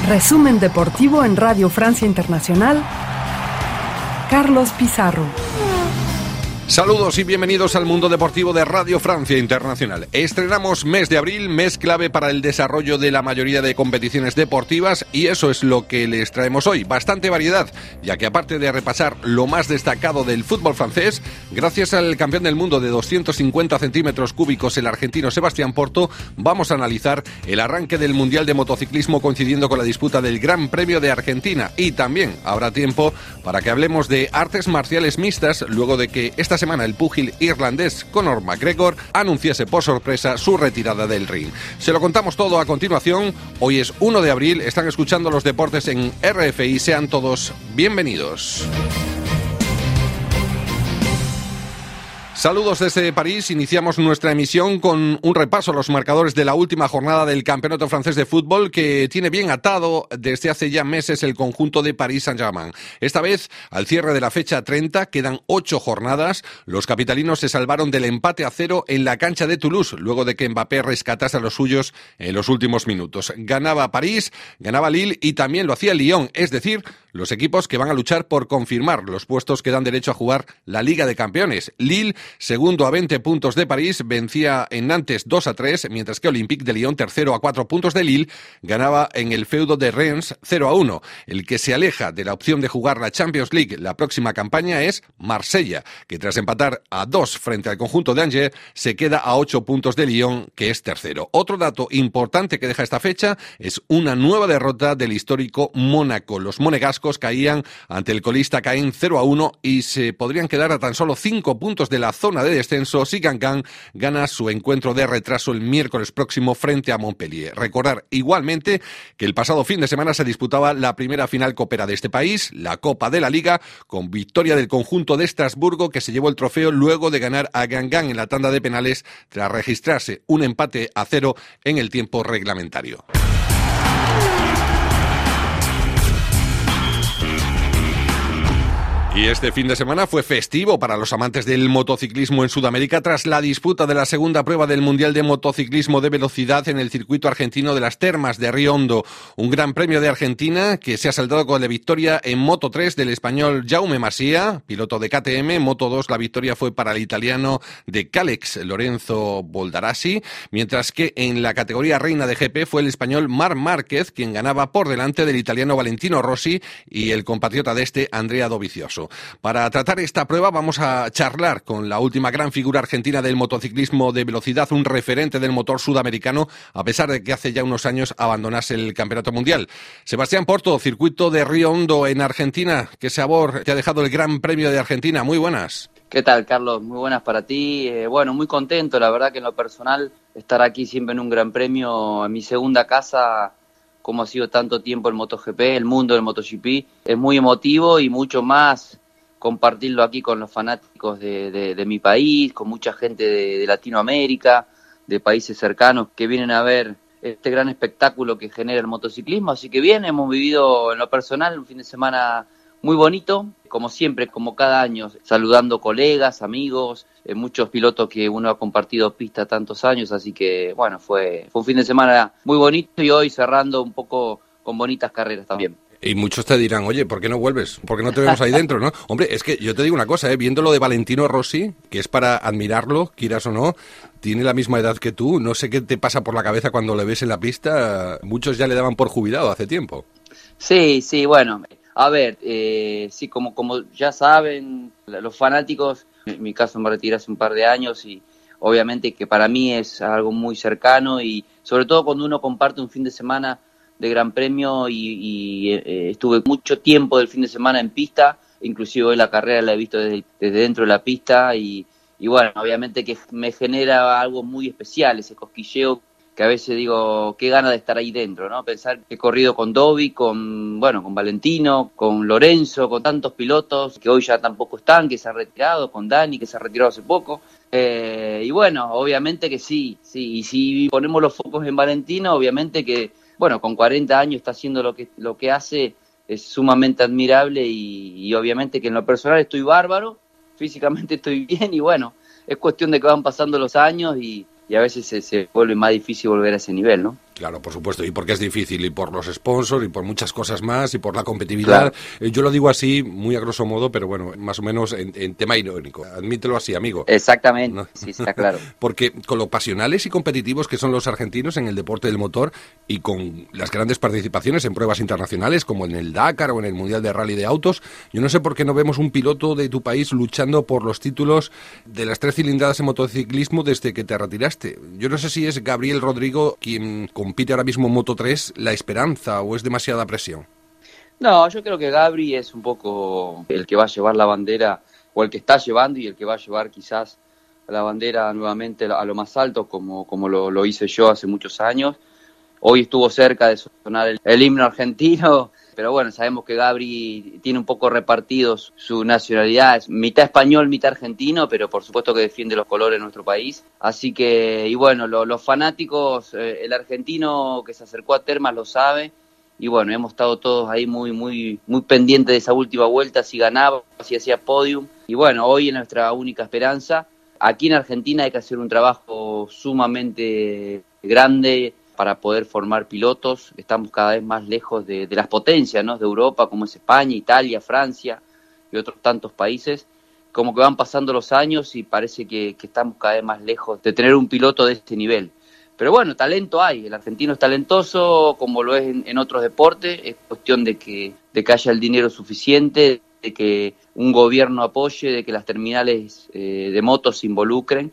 Resumen deportivo en Radio Francia Internacional. Carlos Pizarro. Saludos y bienvenidos al mundo deportivo de Radio Francia Internacional. Estrenamos mes de abril, mes clave para el desarrollo de la mayoría de competiciones deportivas, y eso es lo que les traemos hoy. Bastante variedad, ya que aparte de repasar lo más destacado del fútbol francés, gracias al campeón del mundo de 250 centímetros cúbicos, el argentino Sebastián Porto, vamos a analizar el arranque del Mundial de Motociclismo coincidiendo con la disputa del Gran Premio de Argentina, y también habrá tiempo para que hablemos de artes marciales mixtas luego de que esta semana el púgil irlandés Conor McGregor anunciase por sorpresa su retirada del ring. Se lo contamos todo a continuación. Hoy es 1 de abril, están escuchando los deportes en RFI, sean todos bienvenidos. Saludos desde París, iniciamos nuestra emisión con un repaso a los marcadores de la última jornada del Campeonato Francés de Fútbol, que tiene bien atado desde hace ya meses el conjunto de Paris Saint-Germain. Esta vez, al cierre de la fecha 30, quedan 8 jornadas. Los capitalinos se salvaron del empate a 0 en la cancha de Toulouse, luego de que Mbappé rescatase a los suyos en los últimos minutos. Ganaba París, ganaba Lille y también lo hacía Lyon, es decir, los equipos que van a luchar por confirmar los puestos que dan derecho a jugar la Liga de Campeones. Lille, segundo a 20 puntos de París, vencía en Nantes 2-3, mientras que Olympique de Lyon, tercero a 4 puntos de Lille, ganaba en el feudo de Reims 0-1. El que se aleja de la opción de jugar la Champions League la próxima campaña es Marsella, que tras empatar a 2 frente al conjunto de Angers, se queda a 8 puntos de Lyon, que es tercero. Otro dato importante que deja esta fecha es una nueva derrota del histórico Mónaco. Los monegascos caían ante el colista Caen 0-1 y se podrían quedar a tan solo 5 puntos de la zona de descenso si Guingamp gana su encuentro de retraso el miércoles próximo frente a Montpellier. Recordar igualmente que el pasado fin de semana se disputaba la primera final copera de este país, la Copa de la Liga, con victoria del conjunto de Estrasburgo, que se llevó el trofeo luego de ganar a Guingamp en la tanda de penales tras registrarse un empate a 0 en el tiempo reglamentario. Y este fin de semana fue festivo para los amantes del motociclismo en Sudamérica tras la disputa de la segunda prueba del Mundial de Motociclismo de Velocidad en el circuito argentino de las Termas de Río Hondo. Un gran premio de Argentina que se ha saldado con la victoria en Moto 3 del español Jaume Masia, piloto de KTM. En Moto 2 la victoria fue para el italiano de Calex, Lorenzo Boldarassi, mientras que en la categoría reina de GP fue el español Marc Márquez quien ganaba por delante del italiano Valentino Rossi y el compatriota de este Andrea Dovizioso. Para tratar esta prueba vamos a charlar con la última gran figura argentina del motociclismo de velocidad, un referente del motor sudamericano, a pesar de que hace ya unos años abandonase el campeonato mundial. Sebastián Porto, circuito de Río Hondo en Argentina. ¿Qué sabor te ha dejado el Gran Premio de Argentina? Muy buenas. ¿Qué tal, Carlos? Muy buenas para ti. Bueno, muy contento, la verdad que en lo personal, estar aquí siempre en un Gran Premio, en mi segunda casa, como ha sido tanto tiempo el MotoGP, el mundo del MotoGP, es muy emotivo y mucho más compartirlo aquí con los fanáticos de mi país, con mucha gente de Latinoamérica, de países cercanos que vienen a ver este gran espectáculo que genera el motociclismo. Así que bien, hemos vivido en lo personal un fin de semana muy bonito, como siempre, como cada año, saludando colegas, amigos, muchos pilotos que uno ha compartido pista tantos años, así que bueno, fue un fin de semana muy bonito y hoy cerrando un poco con bonitas carreras también. Y muchos te dirán, oye, ¿por qué no vuelves? ¿Por qué no te vemos ahí dentro, no? Hombre, es que yo te digo una cosa, viendo lo de Valentino Rossi, que es para admirarlo, quieras o no, tiene la misma edad que tú, no sé qué te pasa por la cabeza cuando le ves en la pista, muchos ya le daban por jubilado hace tiempo. Sí, bueno, a ver, sí, como ya saben, los fanáticos, en mi caso me retiré hace un par de años y obviamente que para mí es algo muy cercano y sobre todo cuando uno comparte un fin de semana de Gran Premio y estuve mucho tiempo del fin de semana en pista, inclusive hoy la carrera la he visto desde dentro de la pista y bueno, obviamente que me genera algo muy especial, ese cosquilleo que a veces digo, qué gana de estar ahí dentro, ¿no? Pensar que he corrido con Dovi, con Valentino, con Lorenzo, con tantos pilotos que hoy ya tampoco están, que se han retirado, con Dani, que se ha retirado hace poco. Y bueno, obviamente que sí, y si ponemos los focos en Valentino, obviamente que, bueno, con 40 años está haciendo lo que hace, es sumamente admirable y obviamente que en lo personal estoy bárbaro, físicamente estoy bien y bueno, es cuestión de que van pasando los años y a veces se vuelve más difícil volver a ese nivel, ¿no? Claro, por supuesto, y porque es difícil, y por los sponsors, y por muchas cosas más, y por la competitividad. Claro. Yo lo digo así, muy a grosso modo, pero bueno, más o menos en tema irónico. Admítelo así, amigo. Exactamente, ¿No? sí, está claro. Porque con lo pasionales y competitivos que son los argentinos en el deporte del motor, y con las grandes participaciones en pruebas internacionales, como en el Dakar o en el Mundial de Rally de Autos, yo no sé por qué no vemos un piloto de tu país luchando por los títulos de las 3 cilindradas en motociclismo desde que te retiraste. Yo no sé si es Gabriel Rodrigo quien compite ahora mismo en Moto3 la esperanza o es demasiada presión. No, yo creo que Gabri es un poco el que va a llevar la bandera, o el que está llevando y el que va a llevar quizás la bandera nuevamente a lo más alto, como lo hice yo hace muchos años. Hoy estuvo cerca de sonar el himno argentino, pero bueno, sabemos que Gabri tiene un poco repartido su nacionalidad, es mitad español, mitad argentino, pero por supuesto que defiende los colores de nuestro país. Así que, y bueno, los fanáticos, el argentino que se acercó a Termas lo sabe, y bueno, hemos estado todos ahí muy pendientes de esa última vuelta, si ganaba, si hacía podium, y bueno, hoy es nuestra única esperanza. Aquí en Argentina hay que hacer un trabajo sumamente grande para poder formar pilotos. Estamos cada vez más lejos de las potencias, ¿no?, de Europa, como es España, Italia, Francia y otros tantos países. Como que van pasando los años y parece que estamos cada vez más lejos de tener un piloto de este nivel. Pero bueno, talento hay, el argentino es talentoso, como lo es en otros deportes, es cuestión de que haya el dinero suficiente, de que un gobierno apoye, de que las terminales de motos se involucren,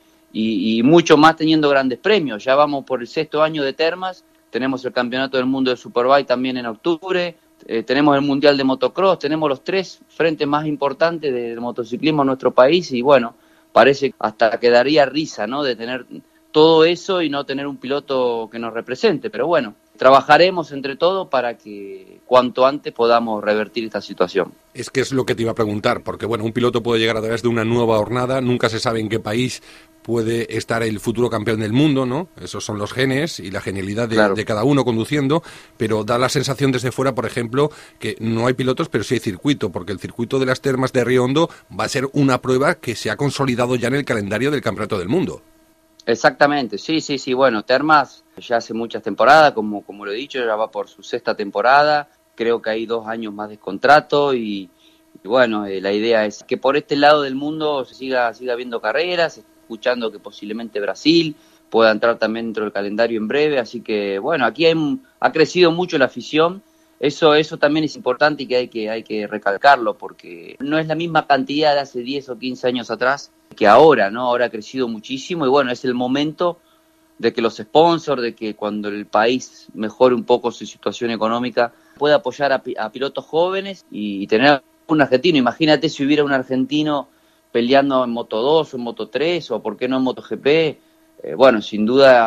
y mucho más teniendo grandes premios. Ya vamos por el 6º año de Termas, tenemos el Campeonato del Mundo de Superbike también en octubre, tenemos el Mundial de Motocross, tenemos los 3 frentes más importantes del motociclismo en nuestro país, y bueno, parece hasta que daría risa, ¿no?, de tener todo eso y no tener un piloto que nos represente, pero bueno, trabajaremos entre todos para que cuanto antes podamos revertir esta situación. Es que es lo que te iba a preguntar, porque bueno, un piloto puede llegar a través de una nueva jornada, nunca se sabe en qué país puede estar el futuro campeón del mundo, ¿no? Esos son los genes y la genialidad de cada uno conduciendo, pero da la sensación desde fuera, por ejemplo, que no hay pilotos, pero sí hay circuito, porque el circuito de las Termas de Río Hondo va a ser una prueba que se ha consolidado ya en el calendario del Campeonato del Mundo. Exactamente, sí, bueno, Termas ya hace muchas temporadas, como lo he dicho, ya va por su 6ª temporada, creo que hay 2 años más de contrato, y bueno, la idea es que por este lado del mundo se siga viendo carreras, se está escuchando que posiblemente Brasil pueda entrar también dentro del calendario en breve, así que bueno, aquí ha crecido mucho la afición. Eso también es importante y que hay que recalcarlo, porque no es la misma cantidad de hace 10 o 15 años atrás que ahora, ¿no? Ahora ha crecido muchísimo y bueno, es el momento de que los sponsors, de que cuando el país mejore un poco su situación económica, pueda apoyar a pilotos jóvenes y tener un argentino. Imagínate si hubiera un argentino peleando en Moto2 o en Moto3 o por qué no en MotoGP. Bueno, sin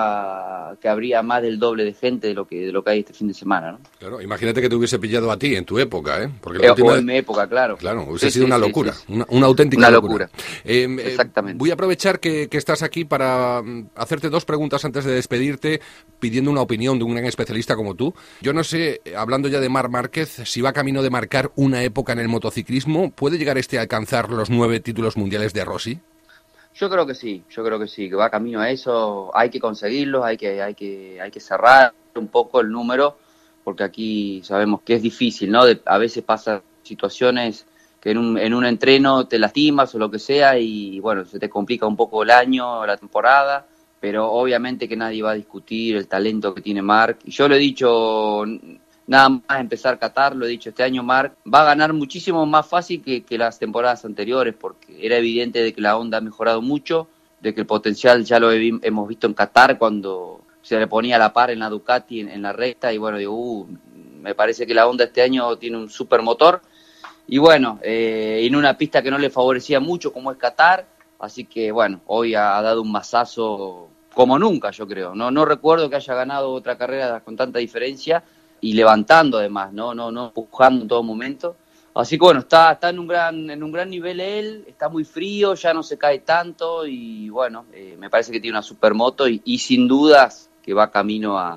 duda que habría más del doble de gente de lo que hay este fin de semana, ¿no? Claro, imagínate que te hubiese pillado a ti en tu época, ¿eh? Porque o en mi época, claro. Claro, hubiese sido una locura, sí. Una auténtica locura. Exactamente. Voy a aprovechar que estás aquí para hacerte 2 preguntas antes de despedirte, pidiendo una opinión de un gran especialista como tú. Yo no sé, hablando ya de Marc Márquez, si va camino de marcar una época en el motociclismo, ¿puede llegar a alcanzar los 9 títulos mundiales de Rossi? Yo creo que sí, que va camino a eso, hay que conseguirlo, hay que cerrar un poco el número, porque aquí sabemos que es difícil, ¿no? A veces pasan situaciones que en un entreno te lastimas o lo que sea y bueno, se te complica un poco el año, la temporada, pero obviamente que nadie va a discutir el talento que tiene Marc. Y yo lo he dicho, nada más empezar Qatar, lo he dicho, este año Marc va a ganar muchísimo más fácil que las temporadas anteriores, porque era evidente de que la Honda ha mejorado mucho, de que el potencial ya lo hemos visto en Qatar cuando se le ponía a la par en la Ducati en la recta, y bueno, digo, me parece que la Honda este año tiene un super motor, y bueno, en una pista que no le favorecía mucho como es Qatar, así que bueno, hoy ha dado un mazazo como nunca, yo creo, no recuerdo que haya ganado otra carrera con tanta diferencia, y levantando además, no empujando en todo momento. Así que bueno, está en un gran nivel él, está muy frío, ya no se cae tanto y bueno, me parece que tiene una supermoto y sin dudas que va camino a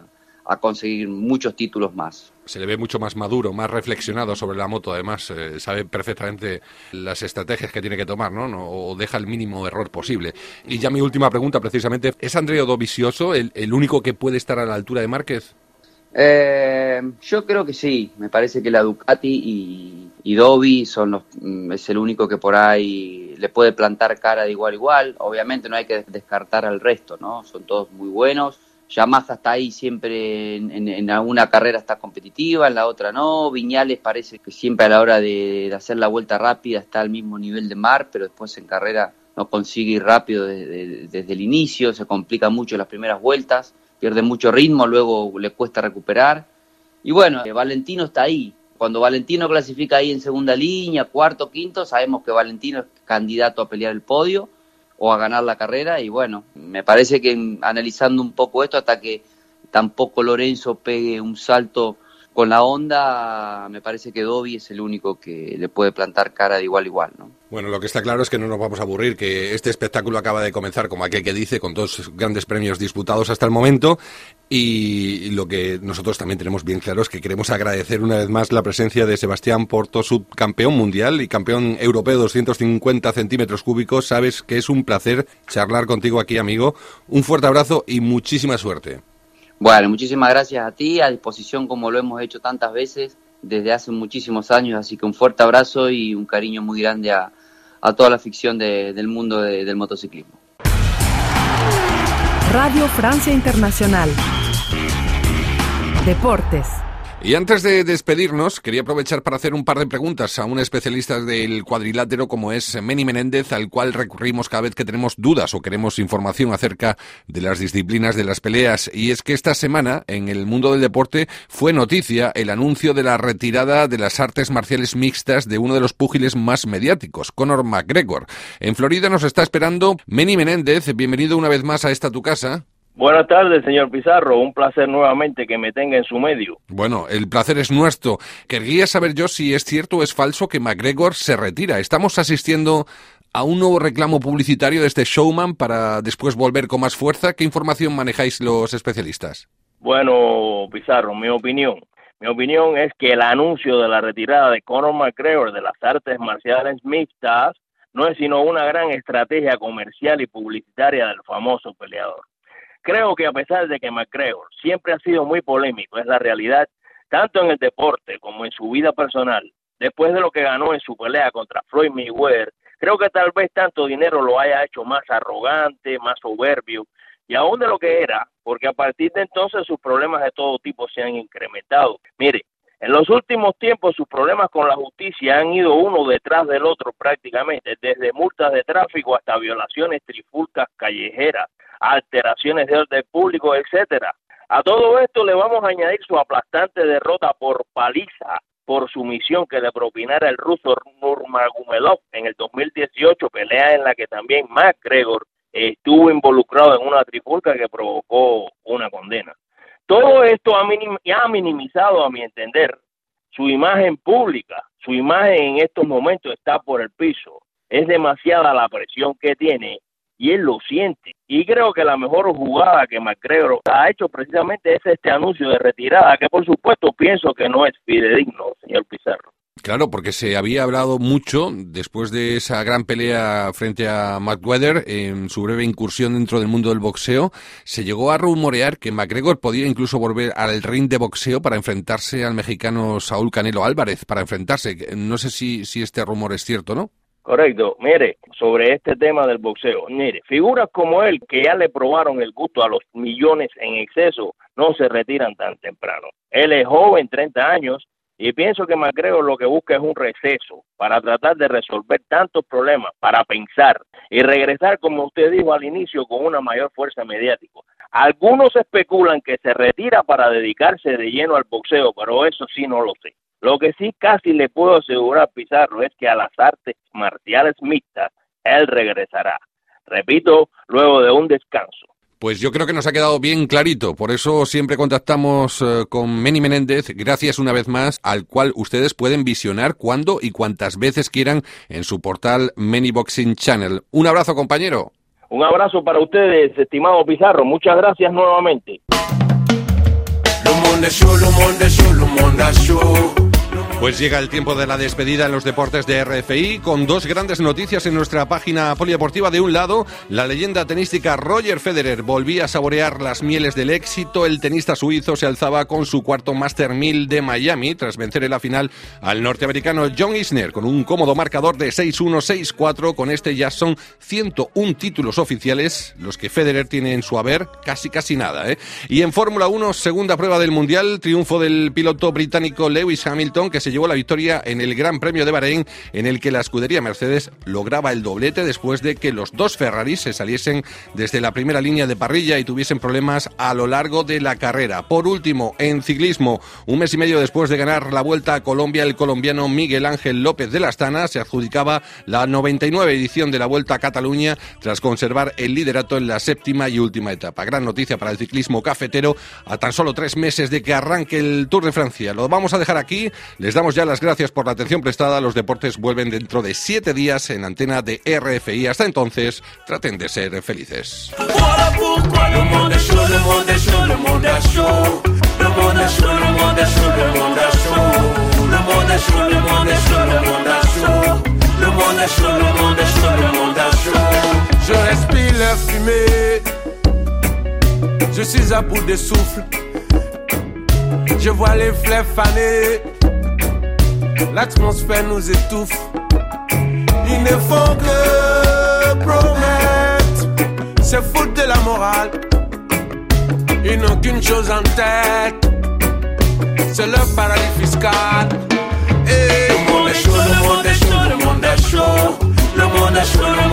a conseguir muchos títulos más. Se le ve mucho más maduro, más reflexionado sobre la moto, además sabe perfectamente las estrategias que tiene que tomar, ¿no? O deja el mínimo error posible. Y ya mi última pregunta, precisamente, ¿es Andrea Dovizioso el único que puede estar a la altura de Márquez? Yo creo que sí, me parece que la Ducati y Dovi es el único que por ahí le puede plantar cara de igual a igual. Obviamente no hay que descartar al resto, ¿no? Son todos muy buenos. Yamaha está ahí siempre, en alguna carrera está competitiva, en la otra no. Viñales parece que siempre a la hora de hacer la vuelta rápida está al mismo nivel de Mar, pero después en carrera no consigue ir rápido desde el inicio, se complica mucho las primeras vueltas, pierde mucho ritmo, luego le cuesta recuperar. Y bueno, Valentino está ahí. Cuando Valentino clasifica ahí en segunda línea, cuarto, quinto, sabemos que Valentino es candidato a pelear el podio o a ganar la carrera, y bueno, me parece que analizando un poco esto, hasta que tampoco Lorenzo pegue un salto con la Honda, me parece que Dovi es el único que le puede plantar cara de igual a igual, ¿no? Bueno, lo que está claro es que no nos vamos a aburrir, que este espectáculo acaba de comenzar, como aquel que dice, con 2 grandes premios disputados hasta el momento, y lo que nosotros también tenemos bien claro es que queremos agradecer una vez más la presencia de Sebastián Porto, subcampeón mundial y campeón europeo 250 centímetros cúbicos. Sabes que es un placer charlar contigo aquí, amigo. Un fuerte abrazo y muchísima suerte. Bueno, muchísimas gracias a ti, a disposición como lo hemos hecho tantas veces desde hace muchísimos años, así que un fuerte abrazo y un cariño muy grande a toda la afición del mundo del motociclismo. Radio Francia Internacional. Deportes. Y antes de despedirnos, quería aprovechar para hacer un par de preguntas a un especialista del cuadrilátero como es Meni Menéndez, al cual recurrimos cada vez que tenemos dudas o queremos información acerca de las disciplinas de las peleas. Y es que esta semana, en el mundo del deporte, fue noticia el anuncio de la retirada de las artes marciales mixtas de uno de los púgiles más mediáticos, Conor McGregor. En Florida nos está esperando Meni Menéndez. Bienvenido una vez más a esta tu casa. Buenas tardes, señor Pizarro. Un placer nuevamente que me tenga en su medio. Bueno, el placer es nuestro. Querría saber yo si es cierto o es falso que McGregor se retira. Estamos asistiendo a un nuevo reclamo publicitario de este showman para después volver con más fuerza. ¿Qué información manejáis los especialistas? Bueno, Pizarro, mi opinión es que el anuncio de la retirada de Conor McGregor de las artes marciales mixtas no es sino una gran estrategia comercial y publicitaria del famoso peleador. Creo que a pesar de que McGregor siempre ha sido muy polémico, es la realidad, tanto en el deporte como en su vida personal, después de lo que ganó en su pelea contra Floyd Mayweather, creo que tal vez tanto dinero lo haya hecho más arrogante, más soberbio, y aún de lo que era, porque a partir de entonces sus problemas de todo tipo se han incrementado. Mire, en los últimos tiempos sus problemas con la justicia han ido uno detrás del otro prácticamente, desde multas de tráfico hasta violaciones trifulcas callejeras, alteraciones de orden público, etcétera. A todo esto le vamos a añadir su aplastante derrota por paliza, por sumisión que le propinara el ruso Nurmagomedov en el 2018, pelea en la que también McGregor estuvo involucrado en una trifulca que provocó una condena. Todo esto ha minimizado, a mi entender, su imagen pública. Su imagen en estos momentos está por el piso. Es demasiada la presión que tiene y él lo siente. Y creo que la mejor jugada que McGregor ha hecho precisamente es este anuncio de retirada, que por supuesto pienso que no es fidedigno, señor Pizarro. Claro, porque se había hablado mucho después de esa gran pelea frente a Mayweather en su breve incursión dentro del mundo del boxeo. Se llegó a rumorear que McGregor podía incluso volver al ring de boxeo para enfrentarse al mexicano Saúl Canelo Álvarez, para enfrentarse. No sé si este rumor es cierto, ¿no? Correcto. Mire, sobre este tema del boxeo, mire, figuras como él, que ya le probaron el gusto a los millones en exceso, no se retiran tan temprano. Él es joven, 30 años, y pienso que McGregor lo que busca es un receso para tratar de resolver tantos problemas, para pensar y regresar, como usted dijo al inicio, con una mayor fuerza mediática. Algunos especulan que se retira para dedicarse de lleno al boxeo, pero eso sí no lo sé. Lo que sí casi le puedo asegurar, Pizarro, es que a las artes marciales mixtas él regresará. Repito, luego de un descanso. Pues yo creo que nos ha quedado bien clarito, por eso siempre contactamos con Meni Menéndez, gracias una vez más, al cual ustedes pueden visionar cuando y cuantas veces quieran en su portal Meni Boxing Channel. Un abrazo, compañero. Un abrazo para ustedes, estimado Pizarro, muchas gracias nuevamente. monde est chaud, le monde est chaud, le monde est chaud. Pues llega el tiempo de la despedida en los deportes de RFI, con dos grandes noticias en nuestra página polideportiva. De un lado, la leyenda tenística Roger Federer volvía a saborear las mieles del éxito. El tenista suizo se alzaba con su cuarto Master 1000 de Miami, tras vencer en la final al norteamericano John Isner con un cómodo marcador de 6-1, 6-4. Con este ya son 101 títulos oficiales, los que Federer tiene en su haber, casi nada, ¿eh? Y en Fórmula 1, segunda prueba del Mundial, triunfo del piloto británico Lewis Hamilton, que se llevó la victoria en el Gran Premio de Bahrein, en el que la escudería Mercedes lograba el doblete después de que los dos Ferraris se saliesen desde la primera línea de parrilla y tuviesen problemas a lo largo de la carrera. Por último, en ciclismo, un mes y medio después de ganar la Vuelta a Colombia, el colombiano Miguel Ángel López de la Astana se adjudicaba la 99 edición de la Vuelta a Cataluña tras conservar el liderato en la séptima y última etapa. Gran noticia para el ciclismo cafetero a tan solo 3 meses de que arranque el Tour de Francia. Lo vamos a dejar aquí. Les damos ya las gracias por la atención prestada. Los deportes vuelven dentro de 7 días en antena de RFI. Hasta entonces, traten de ser felices. Je respire l'air fumé, je suis à bout de souffle, je vois les fleurs faner, l'atmosphère nous étouffe, ils ne font que promettre, c'est foutre de la morale, ils n'ont qu'une chose en tête, c'est leur paradis fiscal. Et le monde est chaud, le monde est chaud, le monde est chaud, le monde est chaud,